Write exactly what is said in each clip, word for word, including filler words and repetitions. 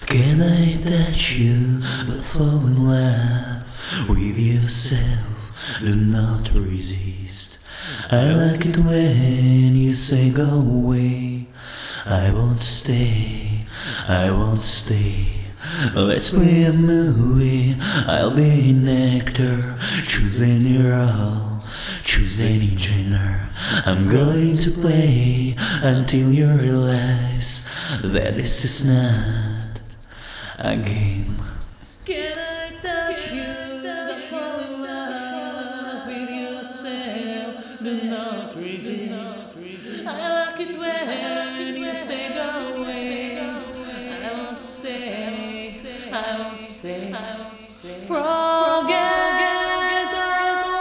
Can I touch you, but fall in love with yourself? Do not resist. I like it when you say go away. I won't stay, I won't stay. Let's play a movie, I'll be an actor. Choose any role, choose any genre. I'm going to play until you realize that this is not a game. Can I touch you, the fall in love with yourself? Do not resist. I like it when you say go away. I won't stay, I won't stay. Forget all the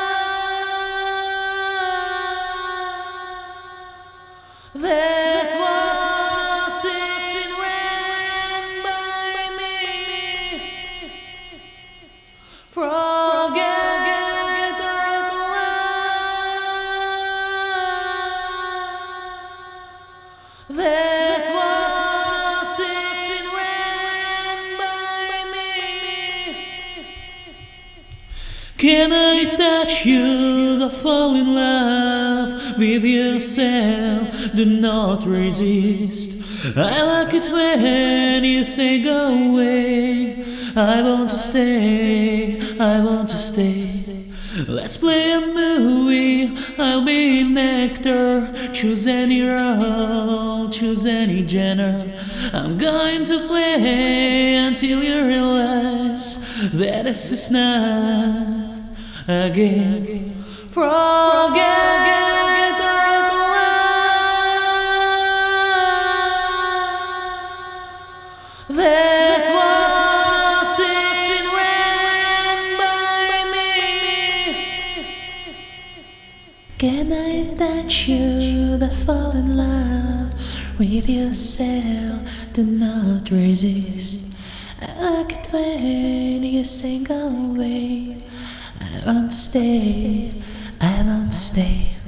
love that was in when by me. Forget all the love that was in when by me. Can I touch you, that fall in love with yourself? Do not resist. I like it when you say go away. I want to stay, I want to stay. Let's play a movie, I'll be an actor. Choose any role, choose any genre. I'm going to play until you realize that this is not a game. Forget all the love that was in when by me. Can I touch you, that fall in love with yourself? Do not resist. I like it when you say go away. I won't stay, I won't stay.